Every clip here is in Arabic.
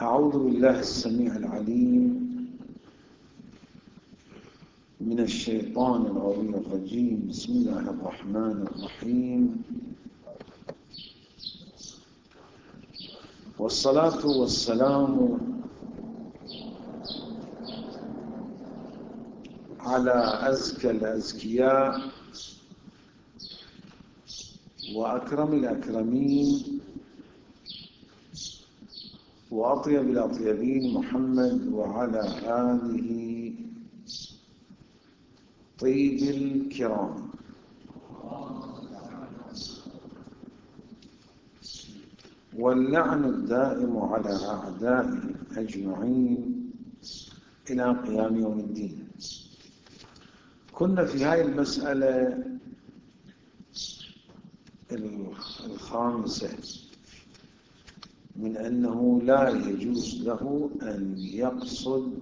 أعوذ بالله السميع العليم من الشيطان الغوي الرجيم. بسم الله الرحمن الرحيم، والصلاة والسلام على أزكى الأزكياء وأكرم الأكرمين وأطيب الأطيبين محمد وعلى آله طيب الكرام. واللعن الدائم على أعدائهم أجمعين إلى قيام يوم الدين. كنا في هذه المسألة الخامسة من أنه لا يجوز له أن يقصد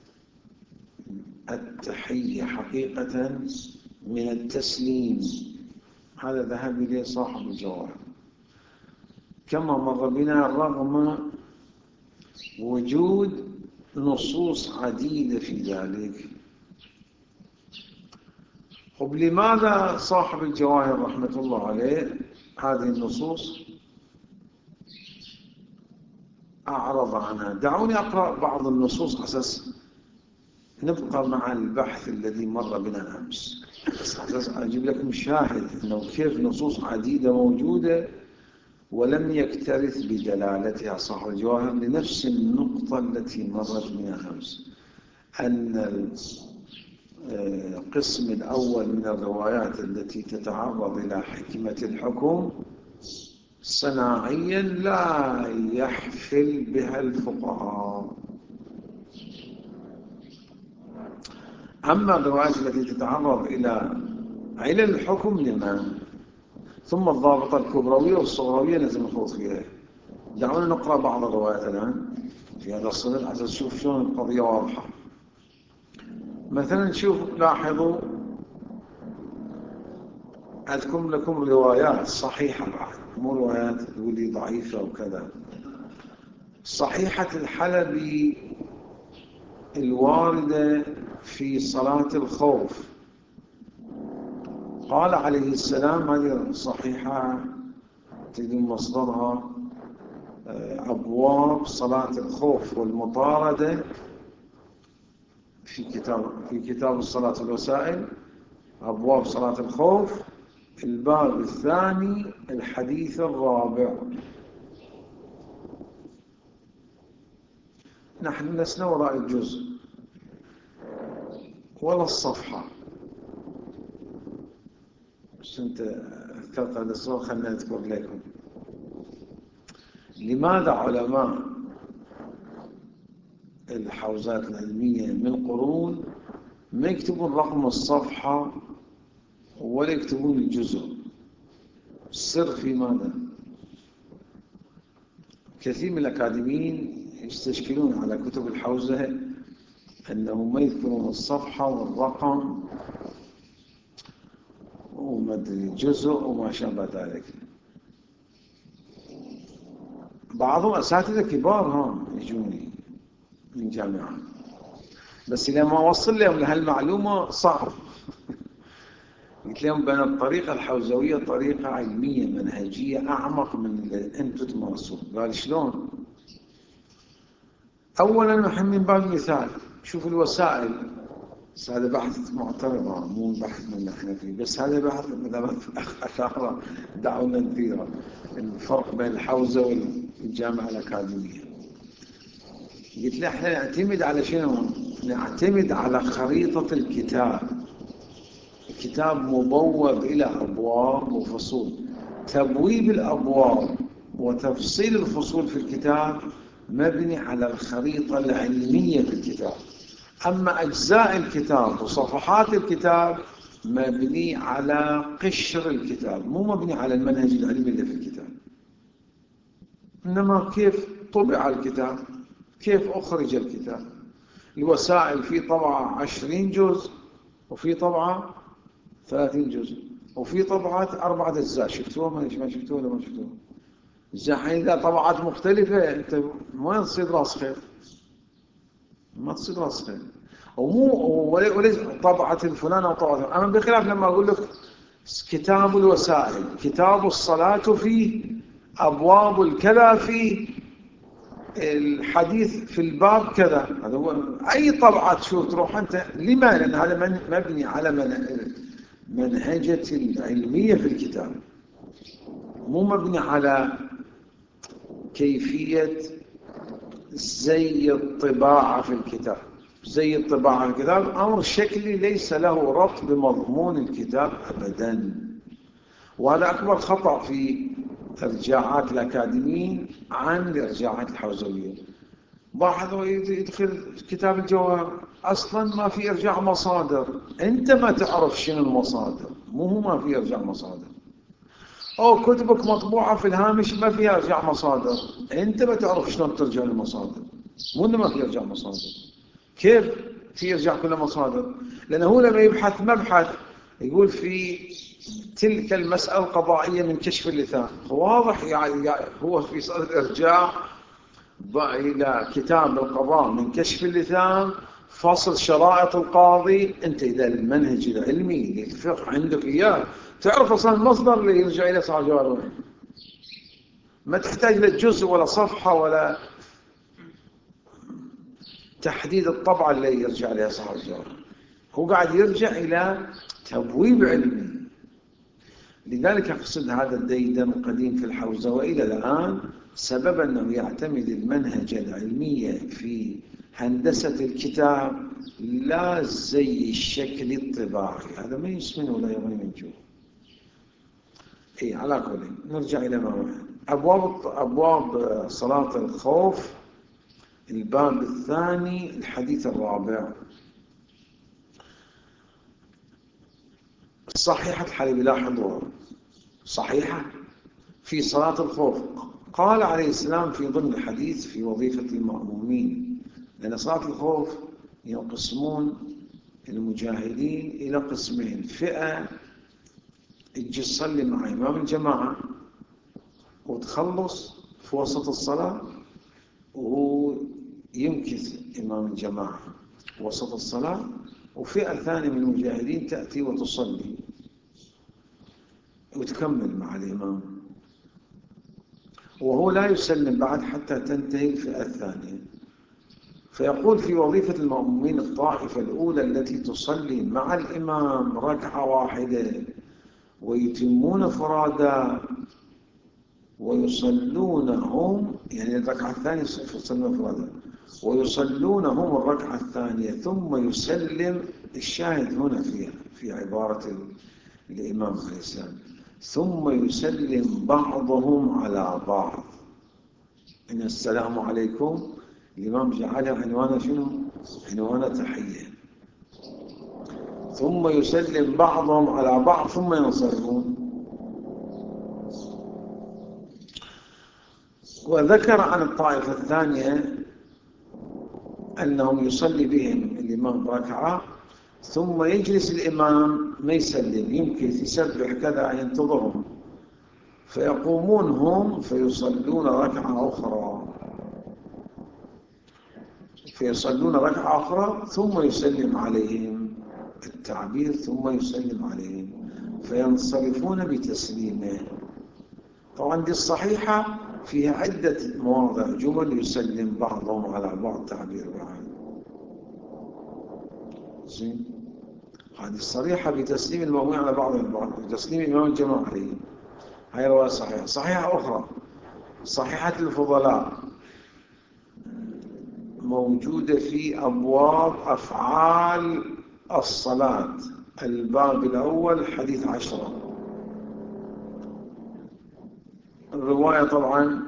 التحية حقيقة من التسليم. هذا ذهب إليه صاحب الجواهر كما مر بنا، رغم وجود نصوص عديدة في ذلك. طب لماذا صاحب الجواهر رحمة الله عليه هذه النصوص أعرض عنها؟ دعوني أقرأ بعض النصوص أساس نبقى مع البحث الذي مر بنا أمس، أساس أجيب لكم شاهد أنه كيف نصوص عديدة موجودة ولم يكترث بدلالتها صاحب الجواهر لنفس النقطة التي مرت بنا أمس، أن القسم الأول من الروايات التي تتعرض إلى حكمة الحكم صناعيا لا يحفل بها الفقهاء. أما الروايات التي تتعرض إلى علل الحكم لمن؟ ثم الضابطة الكبروية والصغروية لازم نخوض فيها. دعونا نقرأ بعض الروايات الآن في هذا الصدد حتى نشوف شلون القضية واضحة. مثلا شوف، لاحظوا، أذكر لكم روايات صحيحة بعد، مو روايات تقولي ضعيفة وكذا. صحيحة الحلبي الواردة في صلاة الخوف، قال عليه السلام، هذه صحيحة تجد مصدرها أبواب صلاة الخوف والمطاردة في كتاب الصلاة والوسائل، أبواب صلاة الخوف، الباب الثاني الحديث الرابع. نحن لسنا وراء الجزء ولا الصفحة. بس أنت أذكرت هذا السؤال، خلنا أذكر لكم لماذا علماء الحوزات العلمية من قرون ما يكتبون رقم الصفحة ولا يكتبون الجزء؟ السر في ماذا؟ كثير من الأكاديميين يستشكلون على كتب الحوزة أنهم ما يذكرون الصفحة والرقم ومدري الجزء وما شابه ذلك. بعضهم أساتذة كبار هم يجوني من جامعة، بس لما وصل لهم لهالمعلومة صعب. قلت لهم بأن الطريقة الحوزوية طريقة علمية منهجية أعمق من اللي أنتم تمارسون. قال شلون؟ أولا نحن من باب المثال شوف الوسائل، بس هذا بحث معترضة مو بحث من نحن فيه، بس هذا بحث مثلا أشارة دعونا نثيرا الفرق بين الحوزة والجامعة الأكاديمية. قلت له احنا نعتمد على شنو؟ نعتمد على خريطة الكتاب. الكتاب مبوب إلى أبواب وفصول، تبويب الأبواب وتفصيل الفصول في الكتاب مبني على الخريطة العلمية في الكتاب. أما أجزاء الكتاب وصفحات الكتاب مبني على قشر الكتاب، مو مبني على المنهج العلمي اللي في الكتاب. إنما كيف طبع الكتاب، كيف أخرج الكتاب. الوسائل في طبعة 20 جزء، وفي طبعة 30 جزء، وفي طبعات 4 أجزاء. شفتوها ما شفتوها ولا ما شفتوها؟ زين إذا طبعات مختلفة أنت ما تصير راس خير، ما تصير راس خير. وليس طبعة الفلانة وطبعة. أما بخلاف لما أقول لك كتاب الوسائل، كتاب الصلاة فيه، أبواب الكذا فيه، الحديث في الباب كذا، هذا هو. أي طبعة تشوف تروح أنت، لما؟ لأن هذا مبني على منهجة العلمية في الكتاب، مو مبني على كيفية زي الطباعة في الكتاب. زي الطباعة في الكتاب أمر شكلي ليس له ربط بمضمون الكتاب أبدا. وهذا أكبر خطأ في إرجاعات الأكاديميين عن الإرجاعات الحوزوية. لاحظوا يدخل كتاب الجوهر أصلا ما في إرجاع مصادر، أنت ما تعرف شنو المصادر، مو هو ما في إرجاع مصادر. أو كتبك مطبوعة في الهامش ما فيها إرجاع مصادر، أنت ما تعرف شلون ترجع للمصادر، مو إنه ما في إرجاع مصادر. كيف في إرجاع كل مصادر؟ لأنه هو لما يبحث مبحث يقول في تلك المسألة القضائية من كشف اللثام، واضح يعني هو في صدد إرجاع إلى كتاب القضاء من كشف اللثام، فصل شرائط القاضي. أنت إذا المنهج العلمي للفقه عندك إياه تعرف أصلا المصدر اللي يرجع إلى صاحب الجوهر، ما تحتاج للجزء ولا صفحة ولا تحديد الطبعة اللي يرجع إليها صاحب الجوهر. هو قاعد يرجع إلى تبويب علمي. لذلك أقصد هذا الديدن القديم في الحوزة وإلى الآن سبب أنه يعتمد المنهج العلمي في هندسة الكتاب لا زي الشكل الطباعي. هذا ما يسمن ولا يغني من جوع. على كل نرجع إلى ما أبواب صلاة الخوف، الباب الثاني الحديث الرابع. صحيحة الحديث بلا حضور، صحيحة في صلاة الخوف. قال عليه السلام في ضمن الحديث في وظيفة المأمومين، لأن صلاة الخوف ينقسمون المجاهدين إلى قسمين: فئة تجي تصلي مع إمام الجماعة وتخلص في وسط الصلاة ويمكث إمام الجماعة وسط الصلاة، وفئة ثانية من المجاهدين تأتي وتصلي وتكمل مع الإمام، وهو لا يسلم بعد حتى تنتهي الفئة الثانية. فيقول في وظيفة المأمومين الطائفة الأولى التي تصلي مع الإمام ركعة واحدة ويتمون فرادا ويصلونهم، يعني الركعة الثانية يصلون فرادا ويصلونهم الركعة الثانية ثم يسلم. الشاهد هنا في عبارة الإمام عليه السلام ثم يسلم بعضهم على بعض. إن السلام عليكم الإمام جعلها عنوانه شنو؟ عنوانه تحية. ثم يسلم بعضهم على بعض ثم ينصرفون. وذكر عن الطائفة الثانية أنهم يصلي بهم الإمام ركعة ثم يجلس الإمام ما يسلم، يمكن يسبح كذا ينتظرهم، فيقومون هم فيصلون ركعة أخرى ثم يسلم عليهم. التعبير ثم يسلم عليهم فينصرفون بتسليمه. طبعا دي الصحيحة فيها عدة مواضع جمل يسلم بعضهم على بعض تعبير بعض. زين، هذه الصريحة بتسليم المأمومين على بعض البعض بتسليم إمام الجماعة عليه، هاي رواية صحيحة. صحيحة أخرى صحيحة الفضلاء موجودة في أبواب أفعال الصلاة، الباب الأول حديث 10. الرواية طبعا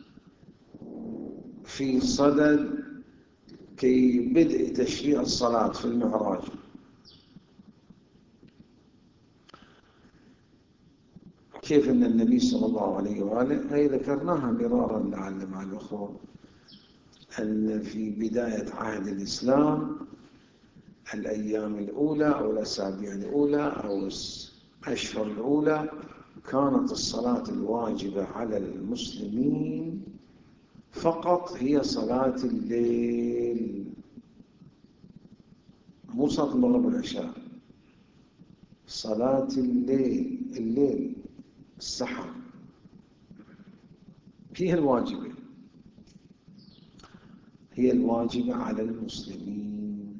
في صدد كي بدء تشريع الصلاة في المعراج. كيف أن النبي صلى الله عليه وآله هي ذكرناها مرارا لعل مع الأخوة، أن في بداية عهد الإسلام الأيام الأولى أو الأسابيع الأولى أو الأشهر الأولى كانت الصلاة الواجبة على المسلمين فقط هي صلاة الليل، مو صلاة المغرب والعشاء، صلاة الليل السحر هي الواجبة على المسلمين.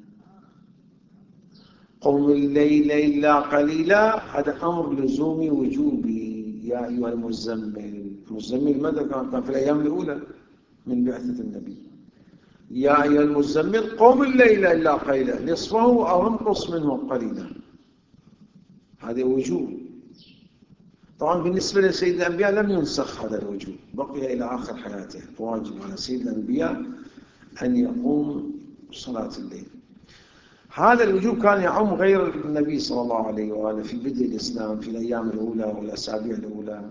قم الليل إلا قليلا، هذا أمر لزومي وجوبي. يا أيها المزمل ماذا كان في الأيام الأولى من بعثة النبي؟ يا أيها المزمل قم الليل إلا قليلا نصفه أو انقص منه قليلا، هذا وجوب. طبعا بالنسبة لسيد الأنبياء لم ينسخ هذا الوجوب، بقي إلى آخر حياته. واجب على سيد الأنبياء أن يقوم صلاة الليل. هذا الوجوب كان يعم غير النبي صلى الله عليه وآله في بدء الإسلام في الأيام الأولى والأسابيع الأولى.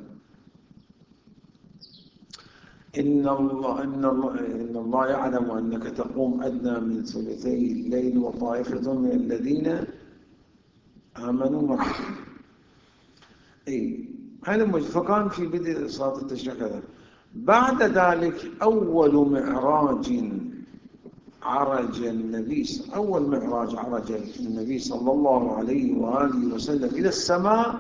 إن الله يعلم أنك تقوم أدنى من ثلثي الليل وطائفة من الذين آمنوا معك. فكان في بدء صلاة التشريق كذا. بعد ذلك أول معراج عرج النبي صلى الله عليه وآله وسلم إلى السماء،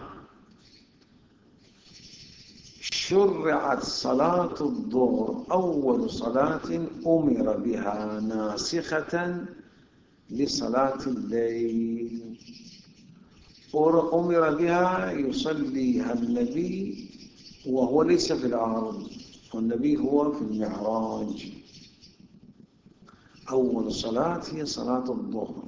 شرعت صلاة الظهر أول صلاة أمر بها ناسخة لصلاة الليل، أمر بها يصليها النبي وهو ليس في الأرض، والنبي هو في المعراج. أول صلاة هي صلاة الظهر.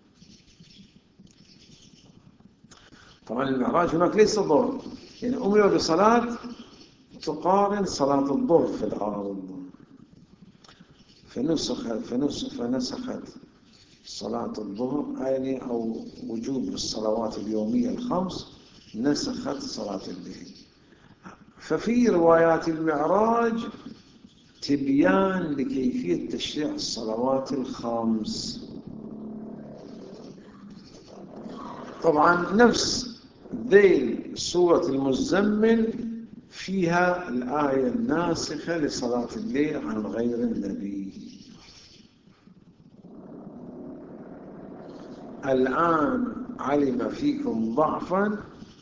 طبعا المعراج هناك ليس ظهر، يعني أمر بصلاة تقارن صلاة الظهر في الأرض، فنسخت صلاة الظهر يعني أو وجوب الصلوات اليومية الخمس، نسخت صلاة الليل. ففي روايات المعراج تبيان لكيفية تشريع الصلوات الخمس. طبعا نفس ذيل سورة المزمل فيها الآية الناسخة لصلاة الليل عن غير النبي. الآن علم فيكم ضعفا،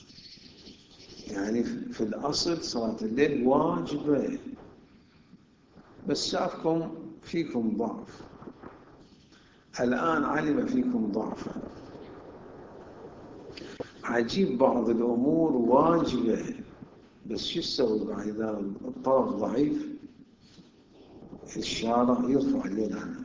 يعني في الأصل صلاة الليل واجبة، بس شافكم فيكم ضعف. الآن علم فيكم ضعفا. عجيب، بعض الأمور واجبة، بس شو تسوي إذا الطرف ضعيف؟ الشارع يرفع اليد عنها.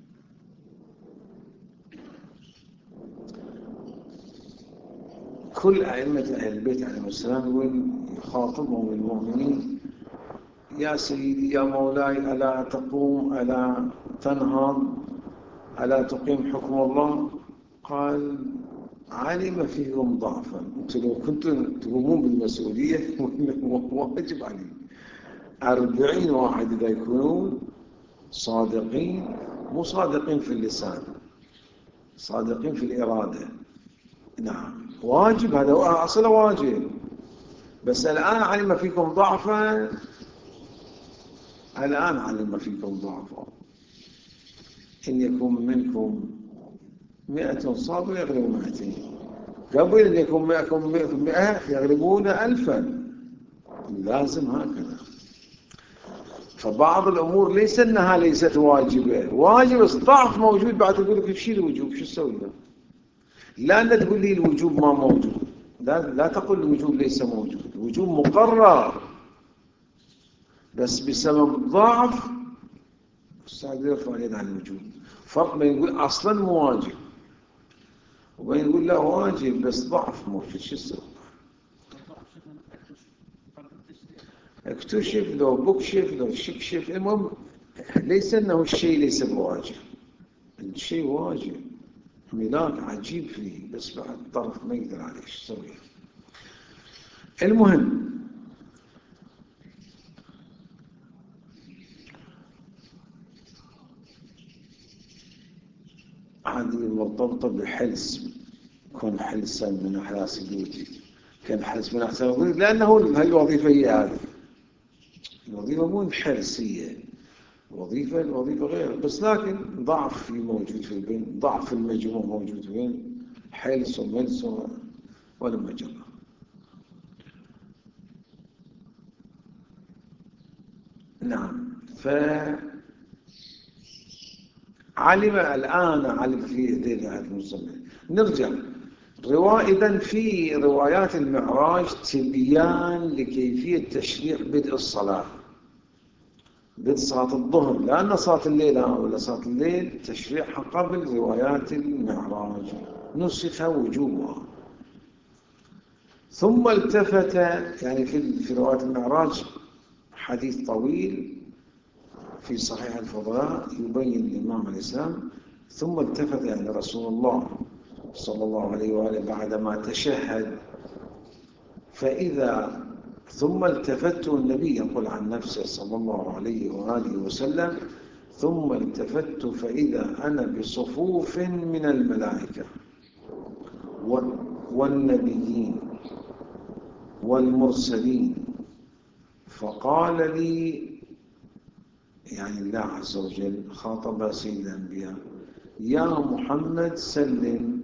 كل أئمة أهل البيت عليهم السلام يخاطبهم المؤمنين: يا سيدي يا مولاي، ألا تقوم، ألا تنهض، ألا تقيم حكم الله؟ قال: علم فيكم ضعفا. أنتم لو كنتم تقومون بالمسؤولية واجب عليكم 40 واحد إذا يكونون صادقين، مو صادقين في اللسان، صادقين في الإرادة. نعم واجب، هذا أصله واجب. بس الآن علم فيكم ضعفا، الآن علم فيكم ضعفا. إن يكن منكم 100 صابر يغلبوا 200، قبل أن يكون 100 يغلبون 1000. لازم هكذا. فبعض الأمور ليس أنها ليست واجبة، واجب ضعف موجود، بعد تقول لك شيل الوجوب، شو تسوي له؟ لا أن تقول لي الوجوب ما موجود، لا تقول الوجوب ليس موجود، الوجوب مقرر، بس بسبب ضعف السعد يرفع اليد عن الوجوب. فرق بين يقول أصلا مو واجب وبين يقول لا واجب بس ضعف موجود، شو تسوي؟ اكتشف لو بكشف لو شكشف، المهم ليس أنه الشيء ليس بواجب، الشيء واجب، ملاك عجيب فيه، بس بعد الطرف ما يقدر عليه، شو تسوي؟ المهم هذه مرتبطة بحلس، كن حلسا من أحلاس بيوتي. كان حرص من أحسن الوظيفة، لأنه هاي الوظيفة هي هذه الوظيفة مو حرصية، الوظيفة غير، بس لكن ضعف موجود في البين، ضعف في المجموع موجود في البين، حرص وملس ولما جرى. نعم. علم في ذي المسمى. نرجع إذن في روايات المعراج تبيان لكيفية تشريع بدء الصلاة، بدء صلاة الظهر، لأن صلاة الليل ولا صلاة الليل تشريعها قبل روايات المعراج، نسخ وجوبها. ثم التفت، يعني في روايات المعراج حديث طويل في صحيح الفضلاء يبين الإمام عليه السلام، ثم التفت يعني رسول الله صلى الله عليه وآله بعدما تشهد، ثم التفت، النبي يقول عن نفسه صلى الله عليه وآله وسلم: ثم التفت فإذا أنا بصفوف من الملائكة والنبيين والمرسلين، فقال لي، يعني الله عز وجل خاطب سيد الأنبياء: يا محمد سلم،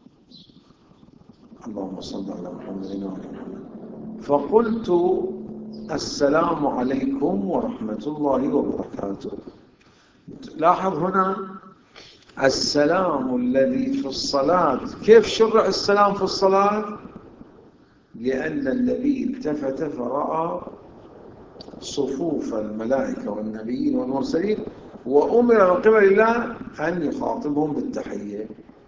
اللهم صل على محمد وعلى محمد. فقلت: السلام عليكم ورحمة الله وبركاته. لاحظ هنا السلام الذي في الصلاة، كيف شرع السلام في الصلاة؟ لأن النبي التفت فرأى صفوف الملائكة والنبيين والمرسلين، وأمر من قبل الله أن يخاطبهم بالتحية.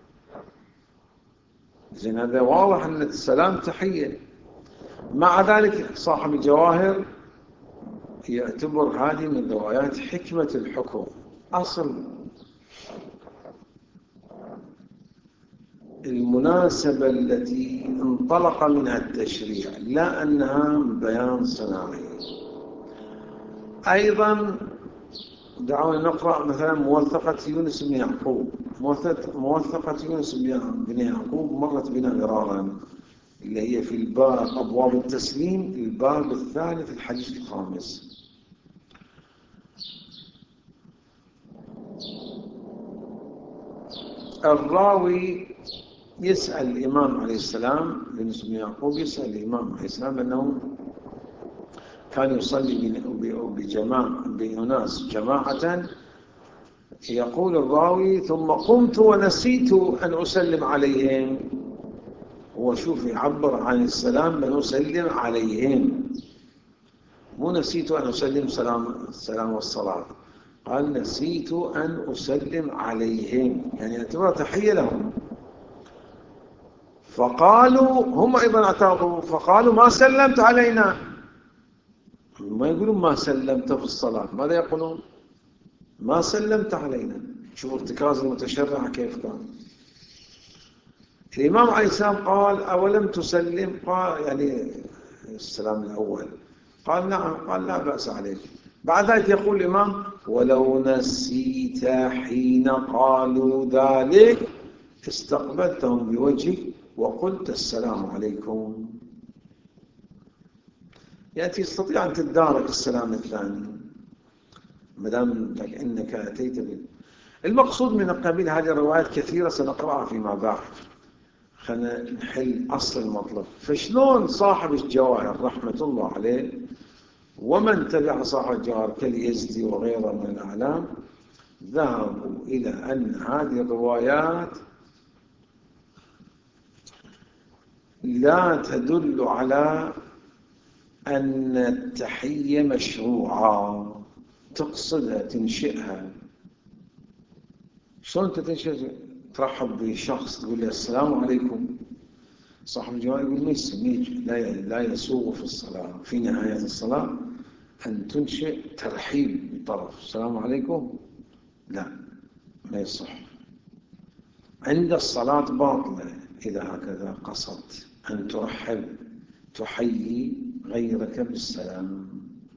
إذن هذا واضح أن السلام تحية. مع ذلك صاحب الجواهر يعتبر هذه من روايات حكمة الحكم، أصل المناسبة التي انطلق منها التشريع، لا أنها بيان صناعي. أيضا دعونا نقرأ مثلا موثقة يونس بن يعقوب. موثقة يونس بن يعقوب مرت بنا مرارا، اللي هي في الباب أبواب التسليم، الباب الثالث الحديث الخامس. الراوي يسأل الإمام عليه السلام، يونس بن يعقوب يسأل الإمام عليه السلام أنه كان يصلي بأناس جماعة. يقول الراوي: ثم قمت ونسيت أن أسلم عليهم. هو شوف يعبر عن السلام من أسلم عليهم، مو نسيت أن أسلم السلام والصلاة، قال نسيت أن أسلم عليهم، يعني اعتبر تحية لهم. فقالوا هم أيضا اعترضوا، فقالوا: ما سلمت علينا. ما يقولون ما سلمت في الصلاة، ماذا يقولون؟ ما سلمت علينا. شوفوا ارتكاز المتشرع كيف كان. الإمام عليه السلام قال: أولم تسلم؟ قال يعني السلام الأول. قال: نعم. قال: لا بأس عليك. بعد ذلك يقول الإمام: ولو نسيت حين قالوا ذلك استقبلتهم بوجهك وقلت السلام عليكم. يعني تستطيع أن تدارك السلام الثاني ما دام إنك أتيت به. المقصود من قبيل هذه الروايات كثيرة سنقرأها فيما بعد. خلينا نحل أصل المطلب. فشلون صاحب الجواهر رحمة الله عليه ومن تبع صاحب الجواهر كاليزدي وغيره من الأعلام ذهبوا إلى أن هذه الروايات لا تدل على أن التحية مشروعة، تقصدها تنشئها. شلون تنشئ؟ ترحب بشخص تقول له السلام عليكم، صاحب الجواب يقول ما يسميك، لا يسوغ في الصلاة في نهاية الصلاة أن تنشئ ترحيب بطرف السلام عليكم، لا ما يصح. عند الصلاة باطلة إذا هكذا قصدت أن تحيي غيرك بالسلام،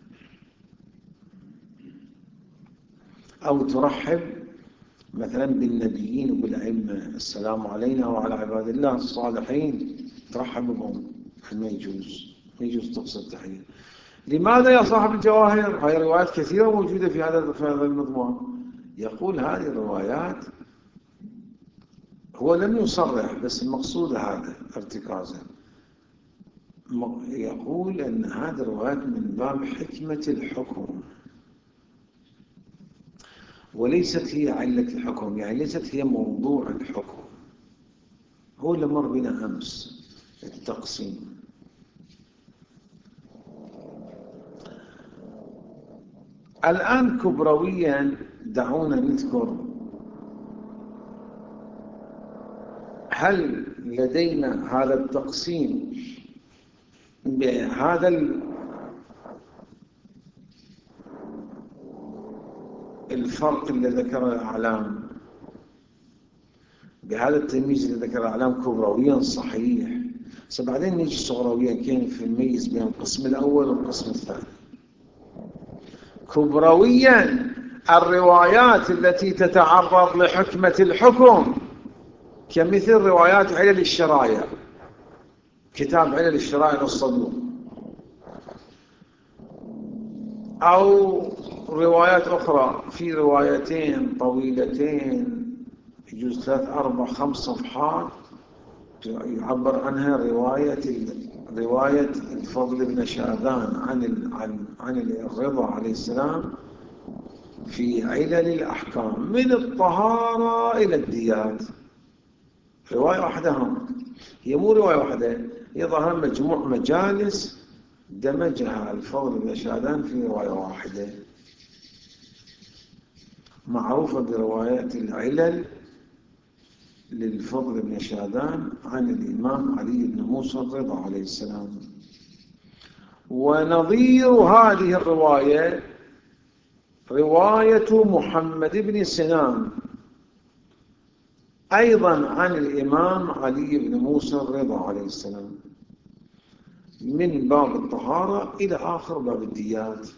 أو ترحب مثلا بالنبيين وبالأئمة: السلام علينا وعلى عباد الله الصالحين، ترحب بهم ما يجوز طقس التحية. لماذا يا صاحب الجواهر؟ هاي روايات كثيرة موجودة في هذا المضمون. يقول هذه الروايات هو لم يصرح، بس المقصود هذا ارتكازه. يقول أن هذه الروايات من باب حكمة الحكم، وليست هي علة الحكم، يعني ليست هي موضوع الحكم. هو اللي مر بنا أمس التقسيم. الآن كبرويا دعونا نذكر هل لدينا هذا التقسيم بهذا الفرق اللي ذكر الأعلام، بهذا التمييز اللي ذكر الأعلام كبرويا صحيح. بعدين نيجي صغرويا كيف نميز بين القسم الأول والقسم الثاني. كبرويا الروايات التي تتعرض لحكمة الحكم كمثل روايات علل الشرايع، كتاب علل الشرايع للصدوق، أو روايات أخرى في روايتين طويلتين يجوز 3 4 5 صفحات يعبر عنها رواية الفضل بن شاذان عن الرضا عليه السلام في علل الأحكام من الطهارة إلى الديات. رواية واحدة هم. هي مو رواية واحدة، هي ظهر مجموع مجالس دمجها الفضل بن شاذان في رواية واحدة معروفة بروايات العلل للفضل بن شاذان عن الإمام علي بن موسى الرضا عليه السلام. ونظير هذه الرواية رواية محمد بن سنان أيضا عن الإمام علي بن موسى الرضا عليه السلام من باب الطهارة إلى آخر باب الديات.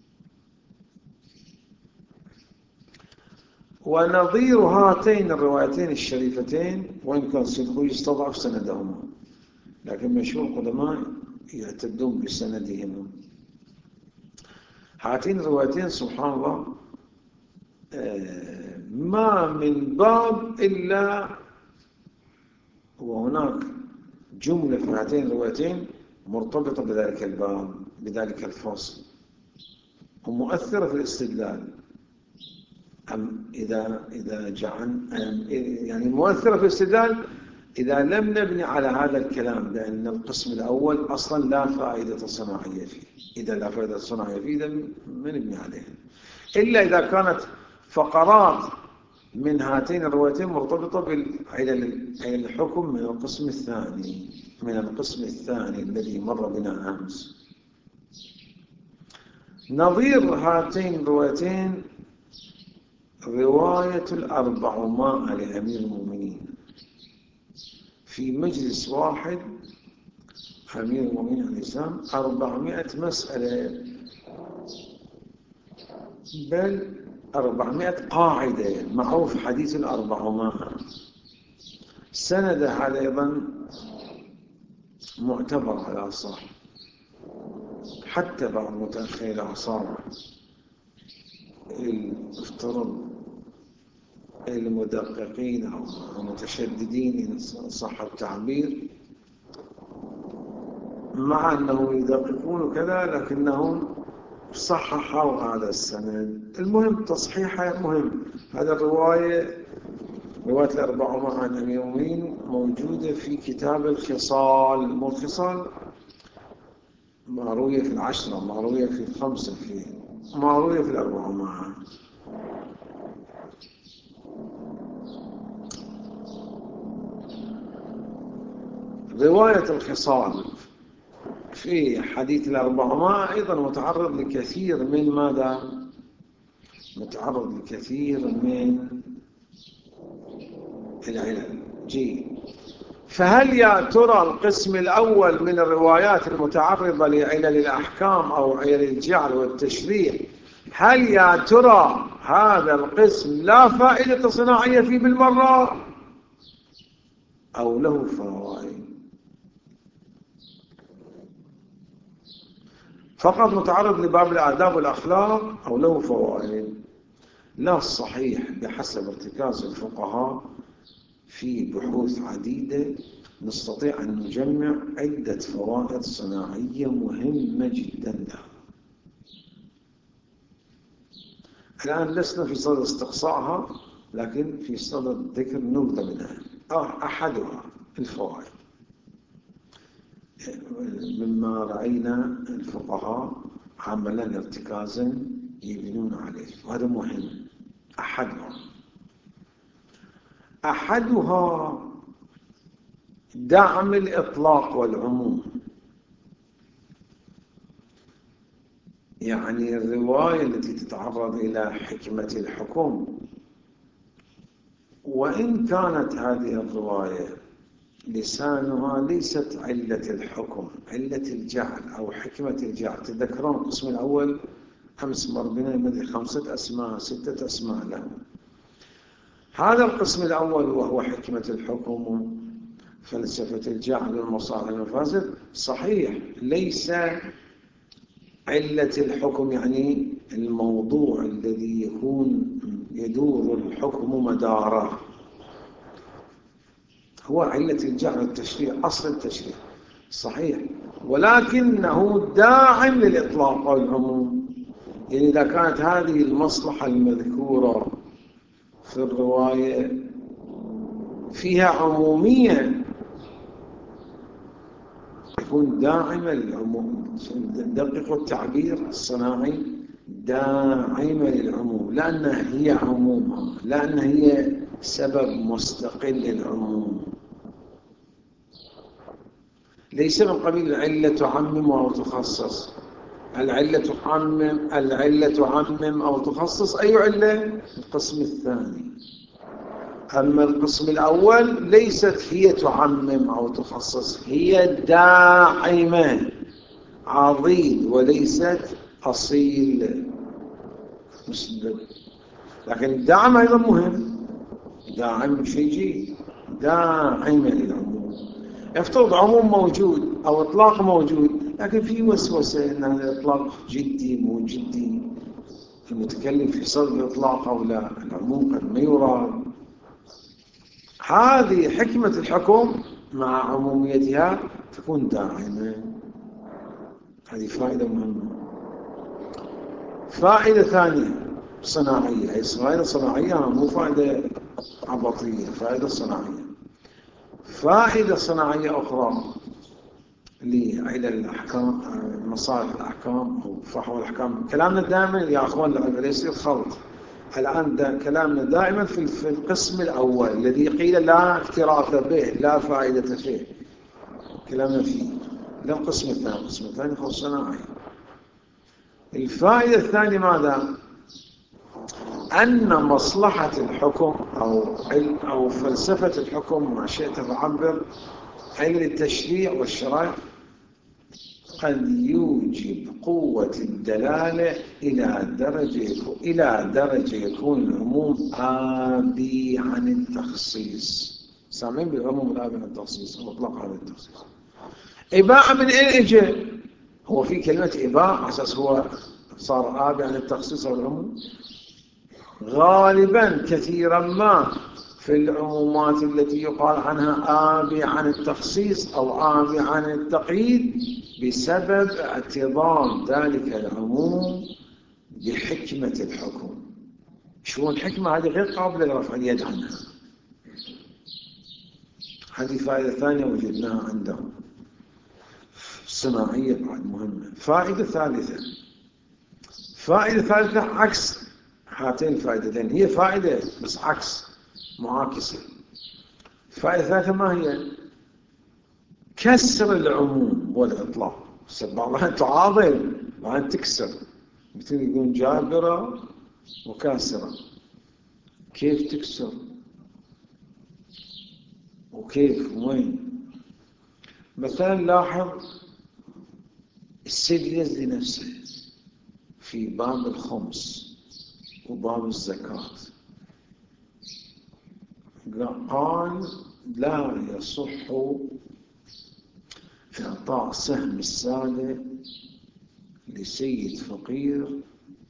ونظير هاتين الروايتين الشريفتين، وإن كان صدقوا يستضعف سندهما، لكن مشهور القدماء يعتدون بسندهما. هاتين الروايتين سبحان الله ما من باب إلا وهناك جملة في هاتين الروايتين مرتبطة بذلك الباب، بذلك الفصل، ومؤثرة في الاستدلال. إذا يعني مؤثرة في الاستدلال إذا لم نبني على هذا الكلام بأن القسم الأول أصلا لا فائدة صناعية فيه. إذا لا فائدة صناعية فيه ما نبني عليه، إلا إذا كانت فقرات من هاتين الروايتين مرتبطة بعلل الحكم من القسم الثاني الذي مر بنا أمس. نظير هاتين الروايتين رواية الأربعمائة لأمير المؤمنين. في مجلس واحد أمير المؤمنين عليه السلام 400 مسألة، بل 400 قاعدة، معروف حديث الأربعمائة. سند هذا أيضا معتبر على الصح، حتى بعض متأخري الأعصار افترض المدققين أو المتشددين إن صح التعبير، مع أنهم يدققون كذا لكنهم صححوا هذا السند. المهم تصحيحه مهم. هذا رواية الأربعمائة عن أمير المؤمنين موجودة في كتاب الخصال. مو الخصال معروية في 10، معروية في 5، معروية في الأربعمائة. رواية الخصال في حديث الأربعمائة أيضا متعرض لكثير من ماذا؟ متعرض لكثير من العلل. فهل يا ترى القسم الأول من الروايات المتعرضة لعلل الأحكام أو علل الجعل والتشريع، هل يا ترى هذا القسم لا فائدة صناعية فيه بالمرة أو له فوائد؟ فقط متعرض لباب الآداب والأخلاق أو له فوائد؟ لا، الصحيح بحسب ارتكاز الفقهاء في بحوث عديدة نستطيع أن نجمع عدة فوائد صناعية مهمة جدا لها. الآن لسنا في صدد استقصائها، لكن في صدد ذكر نبذة منها. أحدها الفوائد مما رأينا الفقهاء عملا ارتكازا يبنون عليه، وهذا مهم. أحدها دعم الإطلاق والعموم. يعني الرواية التي تتعرض إلى حكمة الحكم، وإن كانت هذه الرواية لسانها ليست علة الحكم، علة الجعل أو حكمة الجعل. تذكرون القسم الأول أمس مر بنا مدري 5 أسماء 6 أسماء له. هذا القسم الأول وهو حكمة الحكم فلسفة الجعل والمصالح والمفاسد، صحيح ليس علة الحكم، يعني الموضوع الذي يدور الحكم مداره هو علة الجعل التشريع، أصل التشريع، صحيح، ولكنه داعم للإطلاق والعموم. يعني إذا كانت هذه المصلحة المذكورة في الرواية فيها عمومية يكون داعمة للعموم. دققوا التعبير الصناعي، داعمة للعموم، لأنها هي عمومها، لأنها هي سبب مستقل للعموم، ليس من قبيل العلة تعمم أو تخصص. العلة تعمم أو تخصص أي علة؟ القسم الثاني. أما القسم الأول ليست هي تعمم أو تخصص، هي داعمة، عضيد وليست أصيل مسبب. لكن الدعم أيضا مهم، داعم شيء جيد، داعمة للعموم. يفترض عموم موجود أو إطلاق موجود، لكن في وسوسة أن هذا الإطلاق جدي مو جدي، المتكلم في صدد الإطلاق أو لا، العموم قد ما يراد. هذه حكمة الحكم مع عموميتها تكون داعمة. هذه فائدة مهمة. فائدة ثانية صناعية، هي فائدة صناعية مو فائدة عبطية، فائدة صناعية. فائدة صناعية أخرى لعلل الأحكام، مصالح الأحكام أو فحوى الأحكام. كلامنا دائما يا أخوان لا يصير خلط. الآن كلامنا دائما في القسم الأول الذي قيل لا اكتراث به، لا فائدة فيه، كلامنا فيه. لا القسم الثاني، القسم الثاني هو الصناعي. الفائدة الثانية ماذا؟ أن مصلحة الحكم أو فلسفة الحكم ما شئت تعبر، علل التشريع والشرائع، قد يوجب قوة الدلالة إلى درجة يكون العموم آبي عن التخصيص. سامعين بالعموم الآبي عن التخصيص أو إطلاق عن التخصيص. إباء من إيه إجا؟ هو في كلمة إباء أساس هو صار آبي عن التخصيص أو العموم؟ غالبا كثيرا ما في العمومات التي يقال عنها آبي عن التخصيص أو آبي عن التقييد بسبب اعتبار ذلك العموم بحكمة الحكم. شو الحكمة؟ هذه غير قابلة لرفع اليد عنها. هذه فائدة ثانية وجدناها عندهم، صناعية بعد مهمة. فائدة ثالثة عكس هاتين الفائدتين، هي فائدة بس عكس، معاكسة. فائدة ثالثة ما هي؟ كسر العموم والإطلاق. بعضها تعاضل بعضها تكسر، مثل يقول جابرة وكاسرة. كيف تكسر وكيف وين؟ مثلا لاحظ السيد يزدي نفسه في باب الخمس وباب الزكاة، قال لا يصح إعطاء سهم السادة لسيد فقير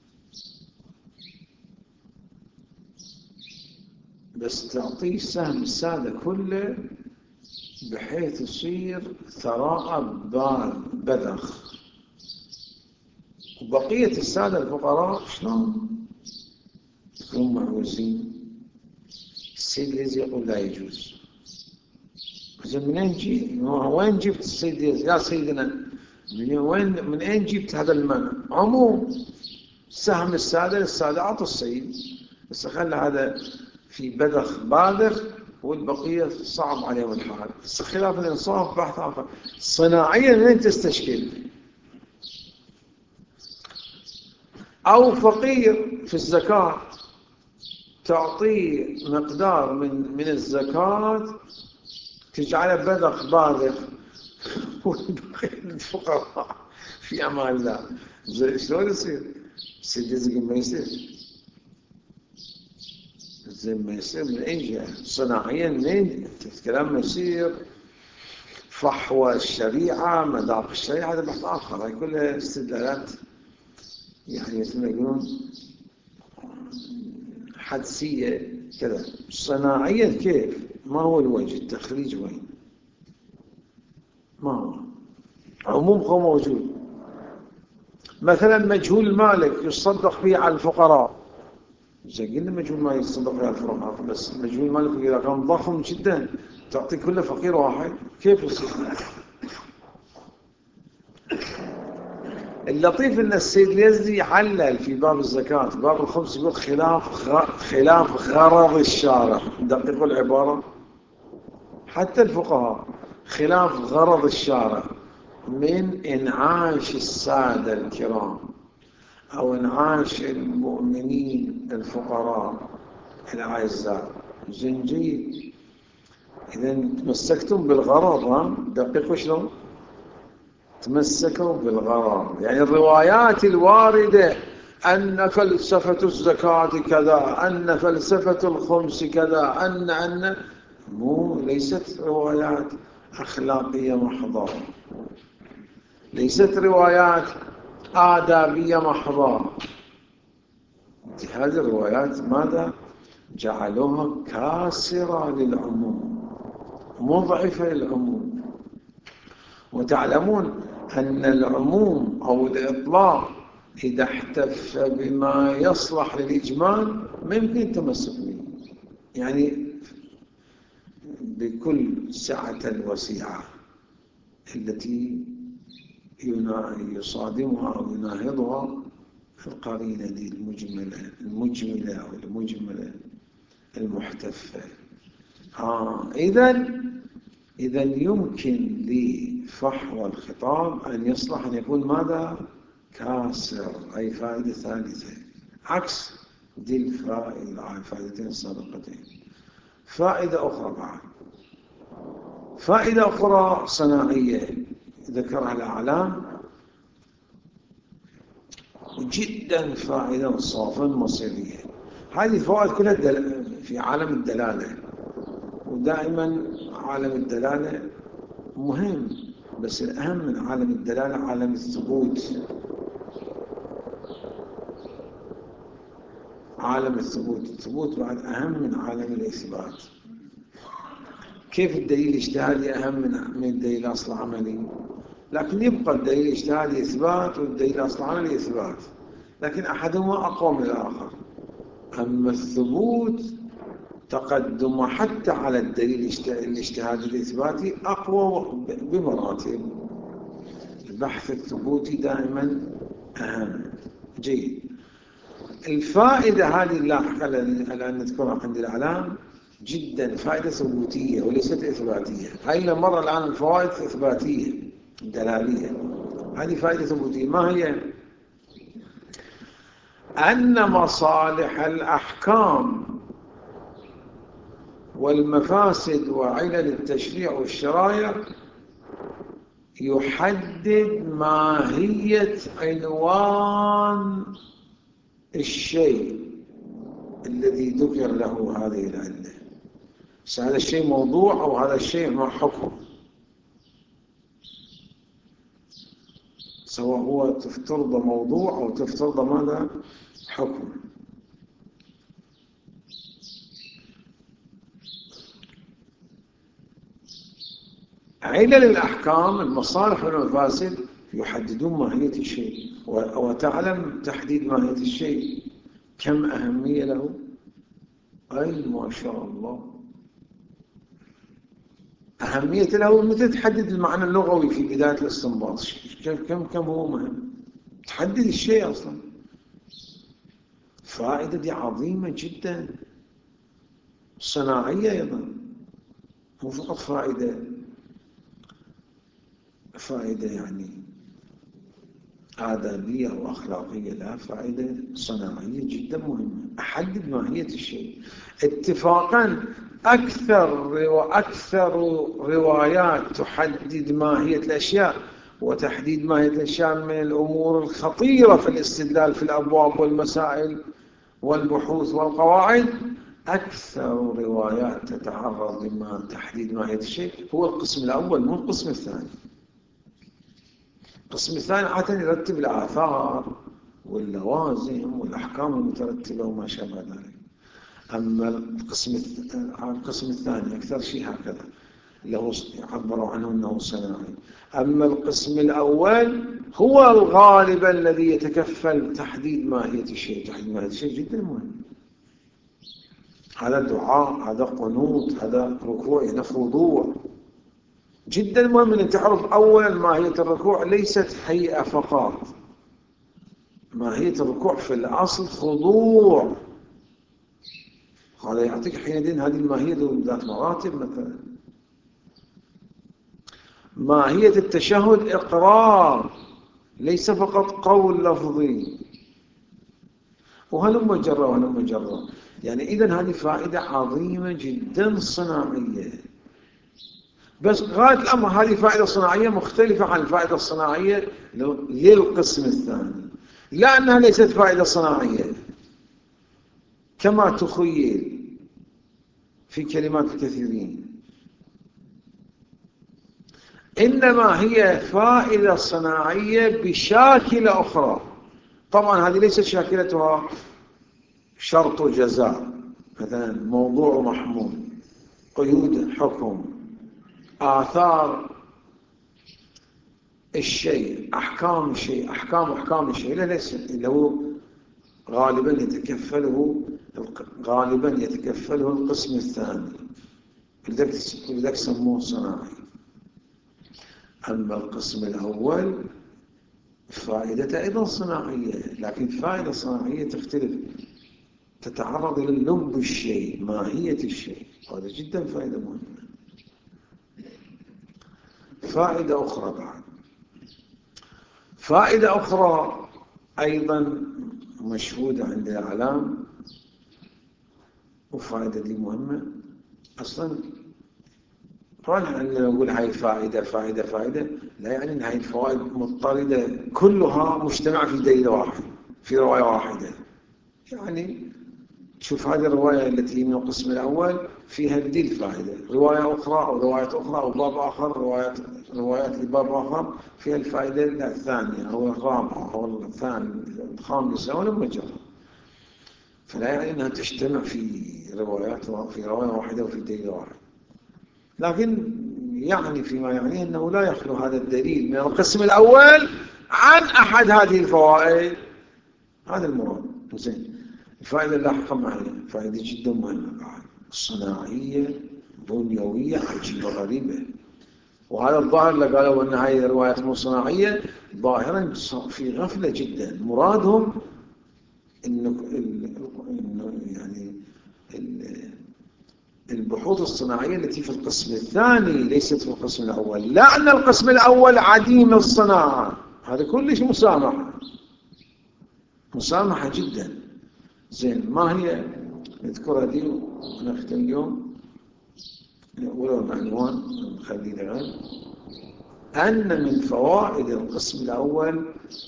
بس تعطيه سهم السادة كله بحيث يصير ثراء بذخ، وبقية السادة الفقراء شلون؟ يكونون معوزين. السيد اليزي يقول لا يجوز. زين منين جيت؟ وين جبت السيد اليزي؟ يا سيدنا من أين جبت هذا المنع؟ عموم سهم السادة للسادة، أعطوا السيد، بس خلى هذا في بذخ باذخ والبقية صعب عليهم الحال. بس خلاف الإنصاف بحث آخر. صناعيا لن تستشكل. أو فقير في الزكاة تعطيه مقدار من الزكاة تجعله بذخ باذخ والبقية للفقراء في أمان الله. شلون يصير؟ السيد يزق ما يصير. زي ما يصير من أي جهة صناعيا منين الكلام ما يصير؟ فحوى الشريعة، مذاق الشريعة، هذا بحث آخر. هاي كلها استدلالات يعني مثل ما يقولون حدسية كذا. صناعيا كيف؟ ما هو الوجه؟ التخريج وين؟ ما هو عموم موجود. مثلا مجهول المالك يصدق به على الفقراء. زي قلنا مجهول ما يصدق به على الفقراء، بس مجهول المالك إذا كان ضخم جدا تعطي كله فقير واحد، كيف يصير؟ اللطيف ان السيد اليزدي علل في باب الزكاة باب الخمس، يقول خلاف غرض الشارع. دققوا العبارة، حتى الفقهاء خلاف غرض الشارع من انعاش السادة الكرام او انعاش المؤمنين الفقراء الأعزاء. زنجي اذا تمسكتم بالغرض، دققوا شلون تمسكوا بالغرض. يعني الروايات الواردة أن فلسفة الزكاة كذا، أن فلسفة الخمس كذا، أن ليست روايات أخلاقية محضة، ليست روايات آدابية محضة. هذه الروايات ماذا؟ جعلوها كاسرة للعموم، مضعفة للعموم. وتعلمون أن العموم أو الإطلاق إذا احتف بما يصلح للإجمال ما يمكن التمسك به، يعني بكل سعة وسعة التي يصادمها أو يناهضها القرينة دي المجملة أو المجملة المحتفة. إذا يمكن لفحوى الخطاب أن يصلح أن يكون ماذا؟ كاسر، أي فائدة ثالثة عكس دي الفائدتين السابقتين. فائدة أخرى بعد، فائدة أخرى صناعية ذكرها الأعلام، جدا فائدة صافا مصيرية. هذه الفوائد كلها في عالم الدلالة، ودائما عالم الدلالة مهم، بس الأهم من عالم الدلالة عالم الثبوت. عالم الثبوت بعد أهم من عالم الإثبات. كيف الدليل الاجتهادي أهم من الدليل الأصل عملي؟ لكن يبقى الدليل الاجتهادي إثبات والدليل الأصل عملي إثبات، لكن أحدهما أقوى من الآخر. أما الثبوت تقدم حتى على الدليل الاجتهادي الإثباتي أقوى بمراتب. البحث الثبوتي دائما أهم. جيد. الفائدة هذه اللاحقة الآن نذكرها عند الإعلام جدا فائدة ثبوتية وليست إثباتية. هاي مرة الآن الفوائد إثباتية دلالية، هذه فائدة ثبوتية. ما هي؟ أن مصالح الأحكام والمفاسد وعلل التشريع والشرائع يحدد ماهية عنوان الشيء الذي ذكر له هذه العلة. هذا الشيء موضوع أو هذا الشيء ما حكم. سواء هو تفترض موضوع أو تفترض ماذا حكم. علل الأحكام المصالح والمفاسد يحددون ماهية الشيء، وتعلم تحديد ماهية الشيء كم أهمية له. أي ما شاء الله، أهمية له مثل تحدد المعنى اللغوي في بداية الاستنباط. كم هو مهم تحدد الشيء أصلا. فائدة دي عظيمة جدا، صناعية أيضا، مو فقط فائدة يعني آدابية أو أخلاقية، لا، فائدة صناعية جدا مهمة. أحدد ماهية الشيء. اتفاقا أكثر روايات تحدد ماهية الأشياء، وتحديد ماهية الأشياء من الأمور الخطيرة في الاستدلال في الأبواب والمسائل والبحوث والقواعد. أكثر روايات تتعرض لما تحديد ماهية الشيء هو القسم الأول، مو القسم الثاني. القسم الثاني عادة يرتب الآثار واللوازم والأحكام المترتبة وما شابه ذلك. أما القسم الثاني أكثر شيء هكذا، اللي هو عبروا عنه أنه صناعي. أما القسم الأول هو الغالب الذي يتكفل تحديد ماهية الشيء. تحديد ماهية الشيء جدا مهم. هذا دعاء، هذا قنوت، هذا ركوع، هذا خضوع. جدا مهم أن تعرف أولا ماهية الركوع ليست هيئة فقط. ماهية الركوع في الأصل خضوع. هذا يعطيك حينئذ هذه الماهية ذات مراتب. مثلا ماهية التشهد إقرار، ليس فقط قول لفظي. وهلم جرى. يعني إذن هذه فائدة عظيمة جدا صناعية. بس غاية الأمر هذه فائدة صناعية مختلفة عن الفائدة الصناعية للقسم الثاني، لا أنها ليست فائدة صناعية كما تخيل في كلمات الكثيرين، إنما هي فائدة صناعية بشاكلة أخرى. طبعا هذه ليست شاكلتها شرط وجزاء، مثلا موضوع ومحمول، قيود حكم، آثار الشيء، أحكام الشيء، أحكام الشيء. لا، ليس اللي هو غالبا يتكفله القسم الثاني، لذلك سموه صناعي. أما القسم الأول فائدة أيضا صناعية، لكن فائدة صناعية تختلف، تتعرض إلى لب الشيء، ماهية الشيء. هذا جدا فائدة مهمة. فائدة أخرى بعد، فائدة أخرى أيضا مشهودة عند الإعلام، وفائدة دي مهمة أصلا. طبعا عندما نقول هاي فائدة لا يعني أن هاي الفوائد مضطردة كلها مجتمعة في دليل واحد، في رواية واحدة. يعني تشوف هذه الرواية التي من القسم الأول فيها دي الفائدة، رواية أخرى أو رواية أخرى أو باب آخر، روايات لباب آخر فيها الفائدة الثانية أو الرابعة أو الثانية الخامسة ولا مجرد. فلا يعني أنها تجتمع في رواية واحدة وفي دليل واحد، لكن يعني فيما يعني أنه لا يخلو هذا الدليل من القسم الأول عن أحد هذه الفوائد. هذا المراد. زين، الفائدة اللاحقة معنا فائدة جدا مهمة، صناعية بنيوية عجيبة غريبة. وهذا الظاهر اللي قالوا أن هذه الروايات مو صناعية ظاهرا في غفلة جدا. مرادهم إنه يعني البحوث الصناعية التي في القسم الثاني ليست في القسم الأول، لا أن القسم الأول عديم الصناعة. هذا كلش مسامحة جدا. زين، ما هي نذكرها دي ونختم اليوم ولو العنوان نخليه الآن. أن من فوائد القسم الأول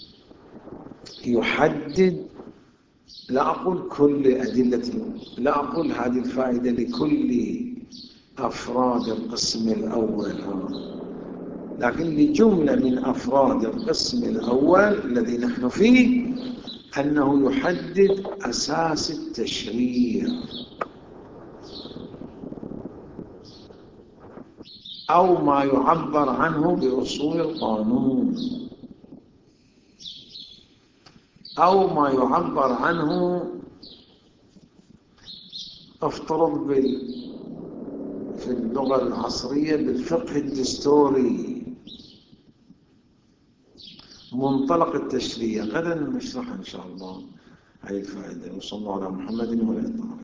يحدد، لا أقول كل أدلة، لا أقول هذه الفائدة لكل أفراد القسم الأول، لكن لجملة من أفراد القسم الأول الذي نحن فيه أنه يحدد أساس التشريع أو ما يعبر عنه بأصول القانون أو ما يعبر عنه افترض في اللغة العصرية بالفقه الدستوري، منطلق التشريع. غدا نشرح إن شاء الله هذه الفائدة. وصلى الله على محمد وعلى آله.